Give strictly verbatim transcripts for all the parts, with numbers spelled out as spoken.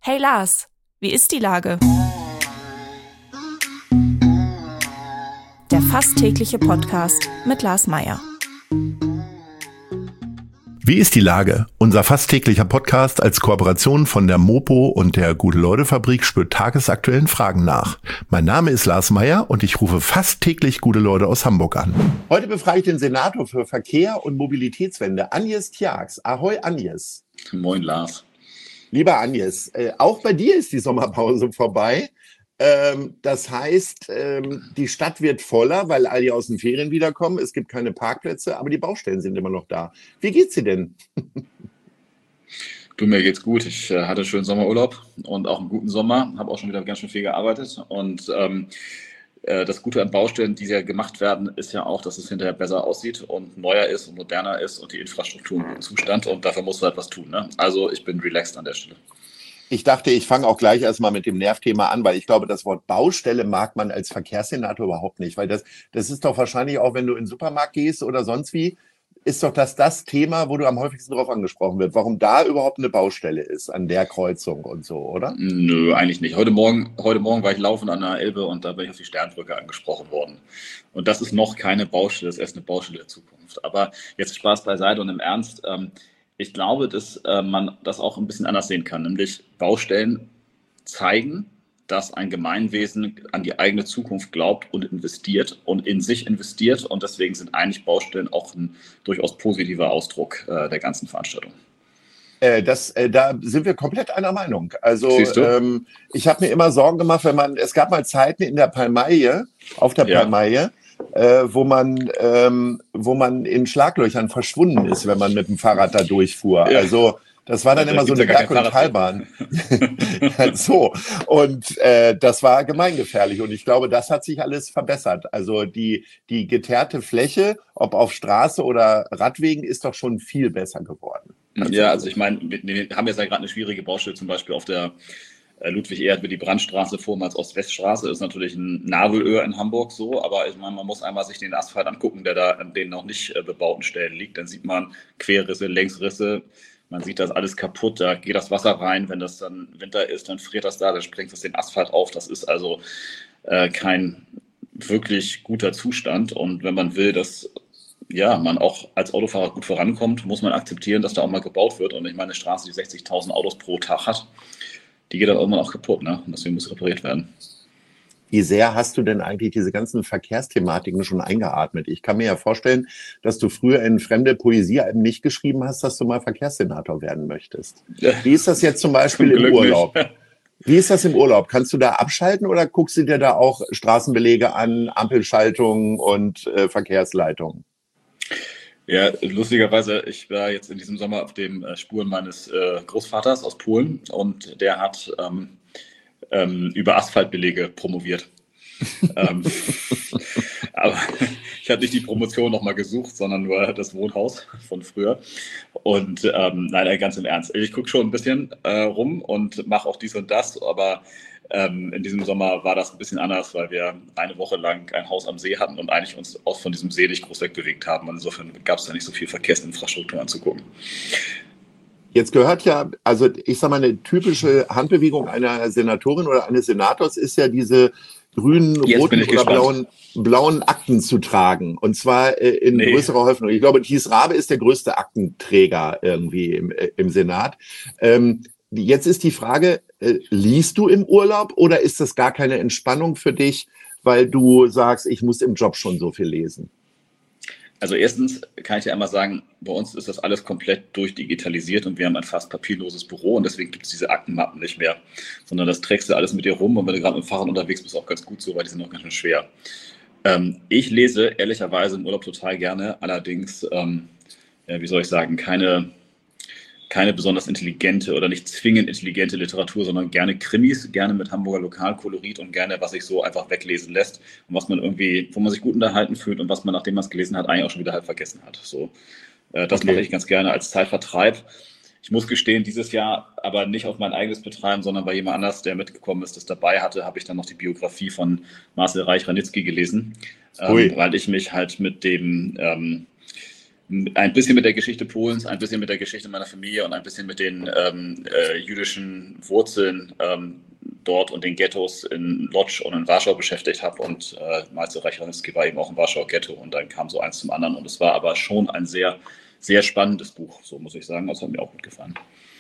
Hey Lars, wie ist die Lage? Der fast tägliche Podcast mit Lars Meyer. Wie ist die Lage? Unser fast täglicher Podcast als Kooperation von der Mopo und der Gute-Leute-Fabrik spürt tagesaktuellen Fragen nach. Mein Name ist Lars Meyer und ich rufe fast täglich gute Leute aus Hamburg an. Heute befrage ich den Senator für Verkehr und Mobilitätswende, Agnes Tjax. Ahoi, Agnes. Moin, Lars. Lieber Agnes, äh, auch bei dir ist die Sommerpause vorbei. Ähm, das heißt, ähm, die Stadt wird voller, weil all die aus den Ferien wiederkommen. Es gibt keine Parkplätze, aber die Baustellen sind immer noch da. Wie geht's dir denn? Du, mir geht's gut. Ich äh, hatte schönen Sommerurlaub und auch einen guten Sommer. Habe auch schon wieder ganz schön viel gearbeitet. Und ähm, äh, das Gute an Baustellen, die ja gemacht werden, ist ja auch, dass es hinterher besser aussieht und neuer ist und moderner ist und die Infrastruktur im guten Zustand. Und dafür musst du halt was tun, ne? Also ich bin relaxed an der Stelle. Ich dachte, ich fange auch gleich erstmal mit dem Nervthema an, weil ich glaube, das Wort Baustelle mag man als Verkehrssenator überhaupt nicht, weil das, das ist doch wahrscheinlich auch, wenn du in den Supermarkt gehst oder sonst wie, ist doch das das Thema, wo du am häufigsten drauf angesprochen wird, warum da überhaupt eine Baustelle ist, an der Kreuzung und so, oder? Nö, eigentlich nicht. Heute Morgen, heute Morgen war ich laufend an der Elbe und da bin ich auf die Sternbrücke angesprochen worden. Und das ist noch keine Baustelle, das ist erst eine Baustelle der Zukunft. Aber jetzt Spaß beiseite und im Ernst, ähm, ich glaube, dass äh, man das auch ein bisschen anders sehen kann, nämlich Baustellen zeigen, dass ein Gemeinwesen an die eigene Zukunft glaubt und investiert und in sich investiert. Und deswegen sind eigentlich Baustellen auch ein durchaus positiver Ausdruck äh, der ganzen Veranstaltung. Äh, das, äh, da sind wir komplett einer Meinung. Also Siehst du? ähm, ich habe mir immer Sorgen gemacht, wenn man, es gab mal Zeiten in der Palmaille, auf der Ja. Palmaille, Äh, wo man ähm, wo man in Schlaglöchern verschwunden ist, wenn man mit dem Fahrrad da durchfuhr. Ja. Also das war dann Ja, immer so gibt's eine ja gar kein Berg- und Talbahn. So. Und äh, das war gemeingefährlich. Und ich glaube, das hat sich alles verbessert. Also die, die geteerte Fläche, ob auf Straße oder Radwegen, ist doch schon viel besser geworden. Ja, also ich meine, wir, wir haben jetzt ja gerade eine schwierige Baustelle, zum Beispiel auf der äh, Ludwig-Erhard wird die Brandstraße vormals Ost-West-Straße, ist natürlich ein Nadelöhr in Hamburg so, aber ich meine, man muss einmal sich den Asphalt angucken, der da an den noch nicht äh, bebauten Stellen liegt. Dann sieht man Querrisse, Längsrisse, man sieht das alles kaputt, da geht das Wasser rein, wenn das dann Winter ist, dann friert das da, dann sprengt das den Asphalt auf. Das ist also äh, kein wirklich guter Zustand und wenn man will, dass ja, man auch als Autofahrer gut vorankommt, muss man akzeptieren, dass da auch mal gebaut wird. Und ich meine, eine Straße, die sechzigtausend Autos pro Tag hat, die geht dann irgendwann auch kaputt, ne? Und deswegen muss repariert werden. Wie sehr hast du denn eigentlich diese ganzen Verkehrsthematiken schon eingeatmet? Ich kann mir ja vorstellen, dass du früher in fremde Poesiealben nicht geschrieben hast, dass du mal Verkehrssenator werden möchtest. Wie ist das jetzt zum Beispiel Zum im Glück Urlaub? nicht. Wie ist das im Urlaub? Kannst du da abschalten oder guckst du dir da auch Straßenbelege an, Ampelschaltungen und äh, Verkehrsleitungen? Ja, lustigerweise, ich war jetzt in diesem Sommer auf den äh, Spuren meines äh, Großvaters aus Polen und der hat ähm, ähm, über Asphaltbelege promoviert. ähm, aber ich habe nicht die Promotion nochmal gesucht, sondern nur das Wohnhaus von früher. Und ähm, nein, ganz im Ernst. Ich gucke schon ein bisschen äh, rum und mache auch dies und das, aber ähm, in diesem Sommer war das ein bisschen anders, weil wir eine Woche lang ein Haus am See hatten und eigentlich uns auch von diesem See nicht groß wegbewegt haben. Und insofern gab es da nicht so viel Verkehrsinfrastruktur anzugucken. Jetzt gehört ja, also ich sage mal, eine typische Handbewegung einer Senatorin oder eines Senators ist ja diese grünen, Jetzt bin roten ich oder gespannt. blauen, blauen Akten zu tragen. Und zwar äh, in Nee. größerer Häufung. Ich glaube, Thies Rabe ist der größte Aktenträger irgendwie im, äh, im Senat. Ähm, jetzt ist die Frage, äh, liest du im Urlaub oder ist das gar keine Entspannung für dich, weil du sagst, ich muss im Job schon so viel lesen? Also erstens kann ich dir einmal sagen, bei uns ist das alles komplett durchdigitalisiert und wir haben ein fast papierloses Büro und deswegen gibt es diese Aktenmappen nicht mehr, sondern das trägst du alles mit dir rum und wenn du gerade mit dem Fahrrad unterwegs bist, auch ganz gut so, weil die sind auch ganz schön schwer. Ähm, ich lese ehrlicherweise im Urlaub total gerne, allerdings, ähm, ja, wie soll ich sagen, keine, keine besonders intelligente oder nicht zwingend intelligente Literatur, sondern gerne Krimis, gerne mit Hamburger Lokalkolorit und gerne, was sich so einfach weglesen lässt und was man irgendwie, wo man sich gut unterhalten fühlt und was man, nachdem man es gelesen hat, eigentlich auch schon wieder halb vergessen hat. So, äh, das Okay. mache ich ganz gerne als Zeitvertreib. Ich muss gestehen, dieses Jahr aber nicht auf mein eigenes Betreiben, sondern bei jemand anders, der mitgekommen ist, das dabei hatte, habe ich dann noch die Biografie von Marcel Reich-Ranitzky gelesen, ähm, weil ich mich halt mit dem ähm, ein bisschen mit der Geschichte Polens, ein bisschen mit der Geschichte meiner Familie und ein bisschen mit den ähm, äh, jüdischen Wurzeln ähm, dort und den Ghettos in Łódź und in Warschau beschäftigt habe. Und äh, Malce Reich-Ranitzky war eben auch im Warschauer Ghetto und dann kam so eins zum anderen. Und es war aber schon ein sehr, sehr spannendes Buch, so muss ich sagen. Das hat mir auch gut gefallen.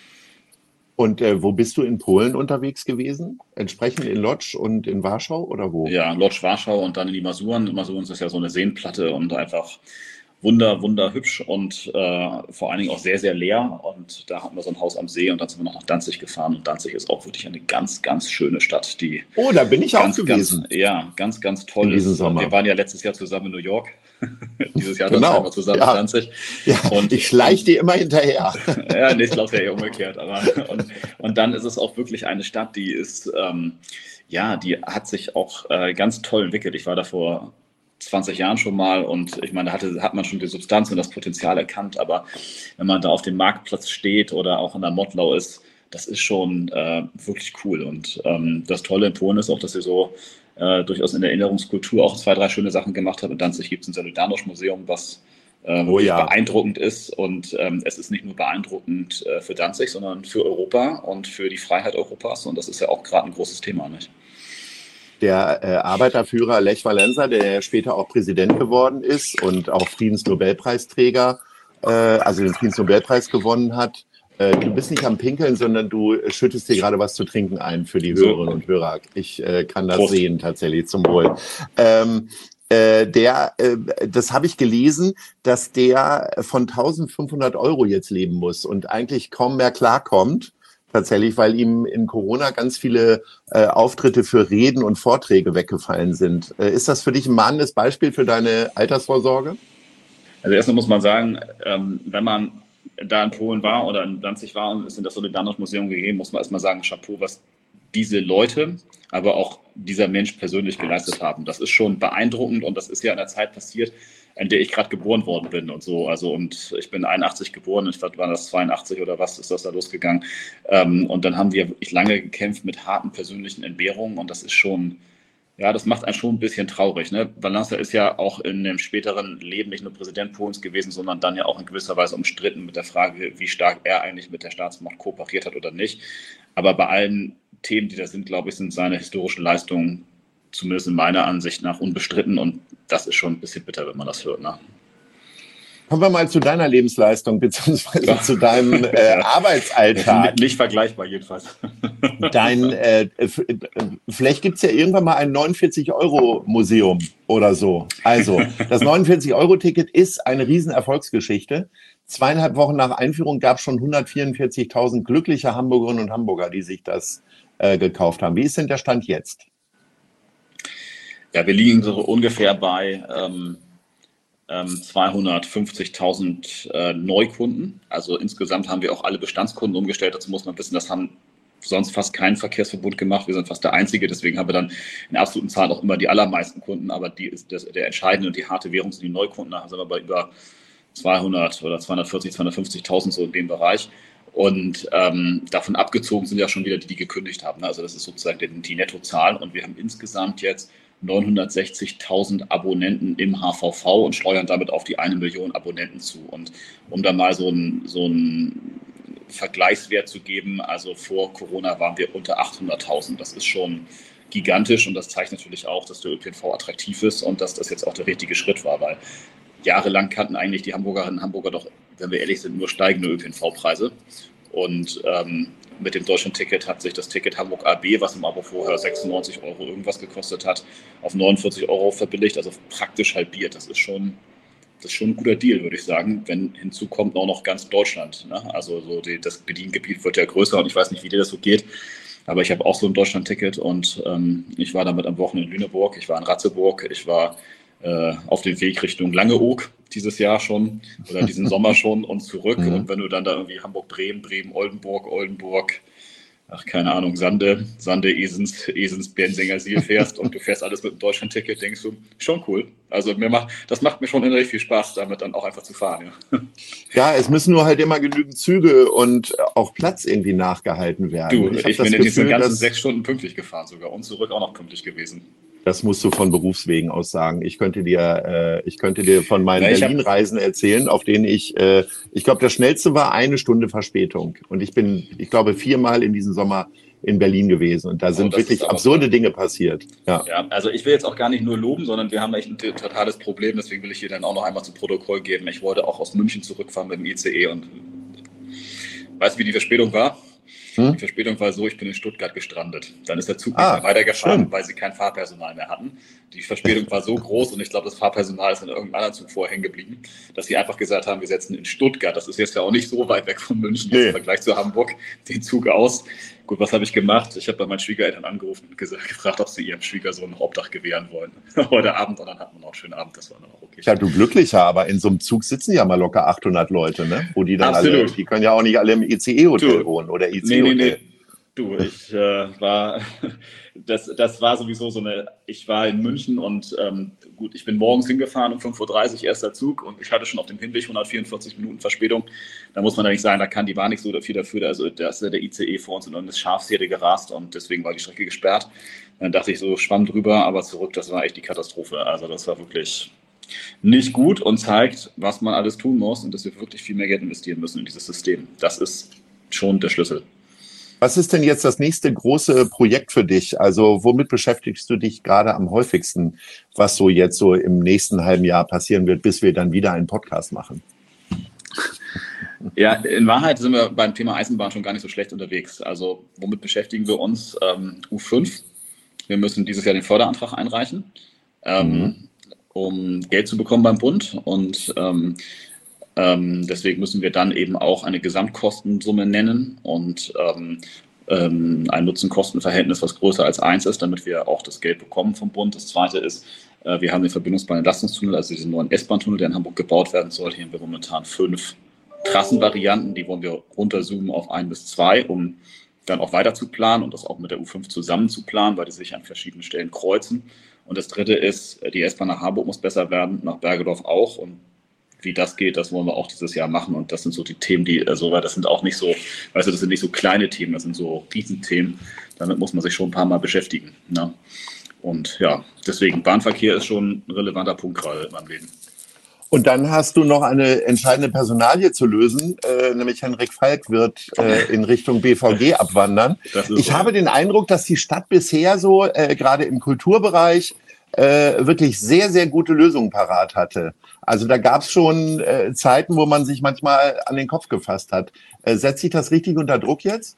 Und äh, wo bist du in Polen unterwegs gewesen? Entsprechend in Łódź und in Warschau oder wo? Ja, Łódź, Warschau und dann in die Masuren. Masuren ist ja so eine Seenplatte und einfach wunder, wunderhübsch und äh, vor allen Dingen auch sehr, sehr leer. Und da hatten wir so ein Haus am See und dann sind wir noch nach Danzig gefahren. Und Danzig ist auch wirklich eine ganz, ganz schöne Stadt. Die oh, da bin ich ganz, auch gewesen. Ganz, ja, ganz, ganz toll in diesem ist. Sommer. Wir waren ja letztes Jahr zusammen in New York. Dieses Jahr genau. dann wir zusammen ja. in Danzig. Ja, und ich schleiche dir immer hinterher. Ja, nee, ich glaube ja eher umgekehrt. Aber, und, und dann ist es auch wirklich eine Stadt, die ist, ähm, ja, die hat sich auch äh, ganz toll entwickelt. Ich war da vor zwanzig Jahren schon mal und ich meine, da hatte, hat man schon die Substanz und das Potenzial erkannt, aber wenn man da auf dem Marktplatz steht oder auch in der Mottlau ist, das ist schon äh, wirklich cool und ähm, das Tolle in Polen ist auch, dass sie so äh, durchaus in der Erinnerungskultur auch zwei, drei schöne Sachen gemacht haben. In Danzig gibt es ein Solidarność-Museum, was äh, oh, ja. beeindruckend ist und ähm, es ist nicht nur beeindruckend äh, für Danzig, sondern für Europa und für die Freiheit Europas und das ist ja auch gerade ein großes Thema, nicht? Der äh, Arbeiterführer Lech Walesa, der später auch Präsident geworden ist und auch Friedensnobelpreisträger, äh, also den Friedensnobelpreis gewonnen hat. Äh, du bist nicht am Pinkeln, sondern du schüttest dir gerade was zu trinken ein für die Hörerinnen und Hörer. Ich äh, kann das Prost. Sehen tatsächlich, zum Wohl. Ähm, äh, der, äh, das habe ich gelesen, dass der von eintausendfünfhundert Euro jetzt leben muss und eigentlich kaum mehr klarkommt. Tatsächlich, weil ihm in Corona ganz viele äh, Auftritte für Reden und Vorträge weggefallen sind. Äh, ist das für dich ein mahnendes Beispiel für deine Altersvorsorge? Also erstmal muss man sagen, ähm, wenn man da in Polen war oder in Danzig war und es in das Solidarność-Museum gegeben, muss man erstmal sagen, Chapeau, was diese Leute, aber auch dieser Mensch persönlich geleistet haben. Das ist schon beeindruckend und das ist ja in der Zeit passiert, in der ich gerade geboren worden bin und so. Also und ich bin einundachtzig geboren, ich war das zweiundachtzig oder was ist das da losgegangen. Ähm, und dann haben wir wirklich lange gekämpft mit harten persönlichen Entbehrungen und das ist schon, ja, das macht einen schon ein bisschen traurig. Ne? Walesa ist ja auch in dem späteren Leben nicht nur Präsident Polens gewesen, sondern dann ja auch in gewisser Weise umstritten mit der Frage, wie stark er eigentlich mit der Staatsmacht kooperiert hat oder nicht. Aber bei allen Themen, die da sind, glaube ich, sind seine historischen Leistungen zumindest in meiner Ansicht nach unbestritten und das ist schon ein bisschen bitter, wenn man das hört. Ne? Kommen wir mal zu deiner Lebensleistung beziehungsweise ja. zu deinem äh, Arbeitsalltag. Nicht, nicht vergleichbar jedenfalls. Dein, äh, vielleicht gibt es ja irgendwann mal ein neunundvierzig-Euro-Museum oder so. Also, das neunundvierzig-Euro-Ticket ist eine Riesenerfolgsgeschichte. Zweieinhalb Wochen nach Einführung gab es schon hundertvierundvierzigtausend glückliche Hamburgerinnen und Hamburger, die sich das äh, gekauft haben. Wie ist denn der Stand jetzt? Ja, wir liegen so ungefähr bei ähm, ähm, zweihundertfünfzigtausend äh, Neukunden. Also insgesamt haben wir auch alle Bestandskunden umgestellt. Dazu muss man wissen, das haben sonst fast keinen Verkehrsverbund gemacht. Wir sind fast der Einzige. Deswegen haben wir dann in absoluten Zahlen auch immer die allermeisten Kunden. Aber die ist das, der entscheidende und die harte Währung sind die Neukunden. Da sind wir bei über zweihundert oder zweihundertvierzig, zweihundertfünfzigtausend so in dem Bereich. Und ähm, davon abgezogen sind ja schon wieder die, die gekündigt haben. Also das ist sozusagen die, die Nettozahl. Und wir haben insgesamt jetzt neunhundertsechzigtausend Abonnenten im H V V und steuern damit auf die eine Million Abonnenten zu. Und um da mal so einen so einen Vergleichswert zu geben, also vor Corona waren wir unter achthunderttausend. Das ist schon gigantisch und das zeigt natürlich auch, dass der Ö P N V attraktiv ist und dass das jetzt auch der richtige Schritt war, weil jahrelang kannten eigentlich die Hamburgerinnen und Hamburger doch, wenn wir ehrlich sind, nur steigende Ö P N V-Preise. Und ähm, mit dem Deutschland-Ticket hat sich das Ticket Hamburg A B, was im Abo vorher sechsundneunzig Euro irgendwas gekostet hat, auf neunundvierzig Euro verbilligt, also praktisch halbiert. Das ist schon, das ist schon ein guter Deal, würde ich sagen, wenn hinzu kommt auch noch ganz Deutschland. Ne? Also so die, das Bediengebiet wird ja größer und ich weiß nicht, wie dir das so geht, aber ich habe auch so ein Deutschland-Ticket und ähm, ich war damit am Wochenende in Lüneburg, ich war in Ratzeburg, ich war äh, auf dem Weg Richtung Langeoog dieses Jahr schon oder diesen Sommer schon und zurück. Mhm. Und wenn du dann da irgendwie Hamburg-Bremen, Bremen-Oldenburg, Oldenburg, ach, keine Ahnung, Sande, Sande, Esens, Esens, Bensingersiel fährst und du fährst alles mit dem Deutschland-Ticket, denkst du, schon cool. Also mir macht, das macht mir schon innerlich viel Spaß, damit dann auch einfach zu fahren. Ja, ja, es müssen nur halt immer genügend Züge und auch Platz irgendwie nachgehalten werden. Du, ich, ich bin in diesen ganzen sechs Stunden pünktlich gefahren sogar und zurück auch noch pünktlich gewesen. Das musst du von Berufswegen aus sagen. Ich könnte dir, äh, ich könnte dir von meinen ja, Berlin-Reisen erzählen, auf denen ich, äh, ich glaube, das schnellste war eine Stunde Verspätung. Und ich bin, ich glaube, viermal in diesem Sommer in Berlin gewesen. Und da sind oh, wirklich absurde Dinge passiert. Ja. ja, also ich will jetzt auch gar nicht nur loben, sondern wir haben echt ein totales Problem. Deswegen will ich hier dann auch noch einmal zu Protokoll geben. Ich wollte auch aus München zurückfahren mit dem I C E und weißt du, wie die Verspätung war? Hm? Die Verspätung war so, ich bin in Stuttgart gestrandet. Dann ist der Zug ah, nicht mehr weitergefahren, schön. Weil sie kein Fahrpersonal mehr hatten. Die Verspätung war so groß und ich glaube, das Fahrpersonal ist in irgendeinem anderen Zug vorher hängen geblieben, dass sie einfach gesagt haben, wir setzen in Stuttgart, das ist jetzt ja auch nicht so weit weg von München, nee. Im Vergleich zu Hamburg, den Zug aus. Gut, was habe ich gemacht? Ich habe bei meinen Schwiegereltern angerufen und gesagt, gefragt, ob sie ihrem Schwiegersohn ein Obdach gewähren wollen. Heute Abend, und dann hatten wir noch einen schönen Abend, das war dann auch okay. Ja, du glücklicher, aber in so einem Zug sitzen ja mal locker achthundert Leute, ne? Wo die dann Absolut. alle, die können ja auch nicht alle im I C E-Hotel wohnen oder I C E-Hotel. Nee, nee, nee. Du, ich äh, war, das, das war sowieso so eine, ich war in München und ähm, gut, ich bin morgens hingefahren um fünf Uhr dreißig, erster Zug und ich hatte schon auf dem Hinweg hundertvierundvierzig Minuten Verspätung. Da muss man ja nicht sagen, da kann die war nicht so viel dafür, also da ist der I C E vor uns in eine Schafsherde gerast und deswegen war die Strecke gesperrt. Dann dachte ich so, schwamm drüber, aber zurück, das war echt die Katastrophe. Also das war wirklich nicht gut und zeigt, was man alles tun muss und dass wir wirklich viel mehr Geld investieren müssen in dieses System. Das ist schon der Schlüssel. Was ist denn jetzt das nächste große Projekt für dich? Also womit beschäftigst du dich gerade am häufigsten, was so jetzt so im nächsten halben Jahr passieren wird, bis wir dann wieder einen Podcast machen? Ja, in Wahrheit sind wir beim Thema Eisenbahn schon gar nicht so schlecht unterwegs. Also womit beschäftigen wir uns? Ähm, U fünf. Wir müssen dieses Jahr den Förderantrag einreichen, ähm, mhm. um Geld zu bekommen beim Bund und ähm, Ähm, deswegen müssen wir dann eben auch eine Gesamtkostensumme nennen und ähm, ähm, ein Nutzen-Kosten-Verhältnis, was größer als eins ist, damit wir auch das Geld bekommen vom Bund. Das Zweite ist, äh, wir haben den Verbindungsbahn-Entlastungstunnel, also diesen neuen S-Bahn-Tunnel, der in Hamburg gebaut werden soll. Hier haben wir momentan fünf Trassenvarianten, die wollen wir runterzoomen auf ein bis zwei, um dann auch weiter zu planen und das auch mit der U fünf zusammen zu planen, weil die sich an verschiedenen Stellen kreuzen. Und das Dritte ist, die S-Bahn nach Harburg muss besser werden, nach Bergedorf auch und wie das geht, das wollen wir auch dieses Jahr machen. Und das sind so die Themen, die, also, das sind auch nicht so, weißt du, das sind nicht so kleine Themen, das sind so Riesenthemen. Damit muss man sich schon ein paar Mal beschäftigen. Ne? Und ja, deswegen, Bahnverkehr ist schon ein relevanter Punkt gerade in meinem Leben. Und dann hast du noch eine entscheidende Personalie zu lösen, äh, nämlich Henrik Falk wird äh, in Richtung B V G abwandern. Ich so. habe den Eindruck, dass die Stadt bisher so, äh, gerade im Kulturbereich, äh, wirklich sehr, sehr gute Lösungen parat hatte. Also da gab es schon äh, Zeiten, wo man sich manchmal an den Kopf gefasst hat. Äh, setzt sich das richtig unter Druck jetzt?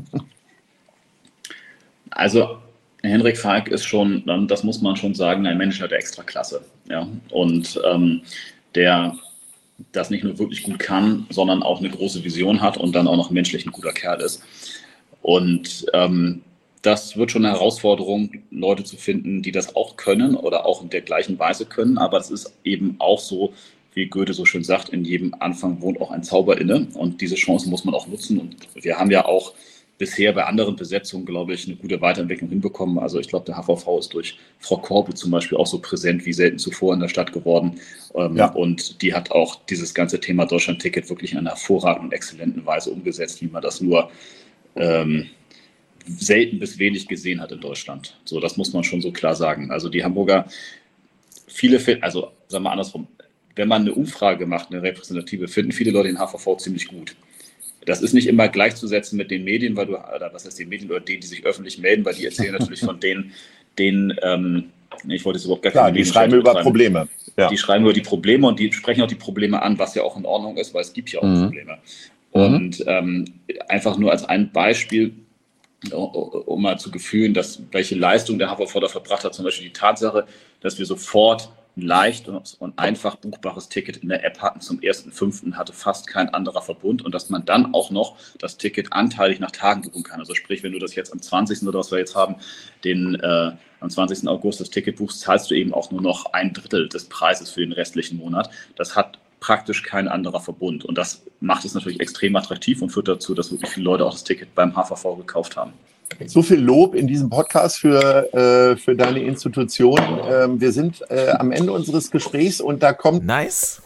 Also Henrik Falk ist schon, das muss man schon sagen, ein Mensch der Extraklasse. Ja? Und ähm, der das nicht nur wirklich gut kann, sondern auch eine große Vision hat und dann auch noch menschlich ein guter Kerl ist. Und ähm, das wird schon eine Herausforderung, Leute zu finden, die das auch können oder auch in der gleichen Weise können. Aber es ist eben auch so, wie Goethe so schön sagt, in jedem Anfang wohnt auch ein Zauber inne. Und diese Chance muss man auch nutzen. Und wir haben ja auch bisher bei anderen Besetzungen, glaube ich, eine gute Weiterentwicklung hinbekommen. Also ich glaube, der H V V ist durch Frau Korpe zum Beispiel auch so präsent wie selten zuvor in der Stadt geworden. Ja. Und die hat auch dieses ganze Thema Deutschland-Ticket wirklich in einer hervorragenden, exzellenten Weise umgesetzt, wie man das nur ähm, selten bis wenig gesehen hat in Deutschland. So, das muss man schon so klar sagen. Also die Hamburger, viele, also sagen wir andersrum, wenn man eine Umfrage macht, eine repräsentative, finden viele Leute den H V V ziemlich gut. Das ist nicht immer gleichzusetzen mit den Medien, weil du, oder was heißt die Medien, oder denen, die sich öffentlich melden, weil die erzählen natürlich von denen, denen, ähm, ich wollte es überhaupt gar keine Medien. Die schreiben über betreiben. Probleme. Ja. Die schreiben über die Probleme und die sprechen auch die Probleme an, was ja auch in Ordnung ist, weil es gibt ja auch mhm. Probleme. Und ähm, einfach nur als ein Beispiel, um mal zu gefühlen, dass welche Leistung der H V V da verbracht hat, zum Beispiel die Tatsache, dass wir sofort ein leicht und einfach buchbares Ticket in der App hatten zum ersten fünften hatte fast kein anderer Verbund und dass man dann auch noch das Ticket anteilig nach Tagen buchen kann. Also sprich, wenn du das jetzt am zwanzigsten oder was wir jetzt haben, den äh, am zwanzigsten August das Ticket buchst, zahlst du eben auch nur noch ein Drittel des Preises für den restlichen Monat. Das hat praktisch kein anderer Verbund. Und das macht es natürlich extrem attraktiv und führt dazu, dass wirklich viele Leute auch das Ticket beim H V V gekauft haben. So viel Lob in diesem Podcast für, äh, für deine Institution. Ähm, wir sind äh, am Ende unseres Gesprächs und da kommt... Nice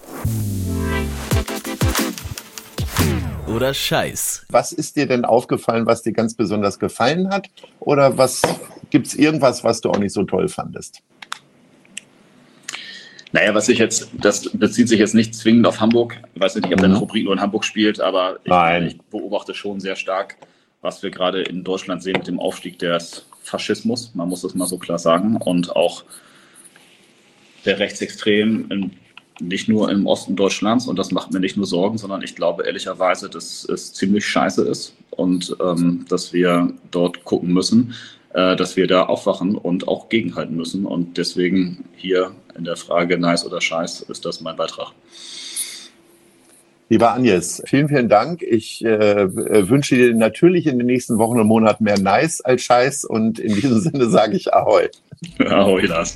oder Scheiß. Was ist dir denn aufgefallen, was dir ganz besonders gefallen hat? Oder was gibt es irgendwas, was du auch nicht so toll fandest? Naja, was ich jetzt, das bezieht sich jetzt nicht zwingend auf Hamburg. Ich weiß nicht, ob deine Rubrik nur in Hamburg spielt, aber ich, Nein. ich beobachte schon sehr stark, was wir gerade in Deutschland sehen mit dem Aufstieg des Faschismus. Man muss das mal so klar sagen. Und auch der Rechtsextrem in, nicht nur im Osten Deutschlands. Und das macht mir nicht nur Sorgen, sondern ich glaube ehrlicherweise, dass es ziemlich scheiße ist und ähm, dass wir dort gucken müssen, dass wir da aufwachen und auch gegenhalten müssen. Und deswegen hier in der Frage nice oder scheiß ist das mein Beitrag. Lieber Agnes, vielen, vielen Dank. Ich äh, wünsche dir natürlich in den nächsten Wochen und Monaten mehr nice als scheiß. Und in diesem Sinne sage ich Ahoi. Ahoi, Lars.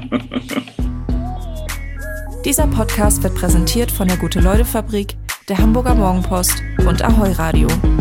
Dieser Podcast wird präsentiert von der Gute-Leute-Fabrik, der Hamburger Morgenpost und Ahoi Radio.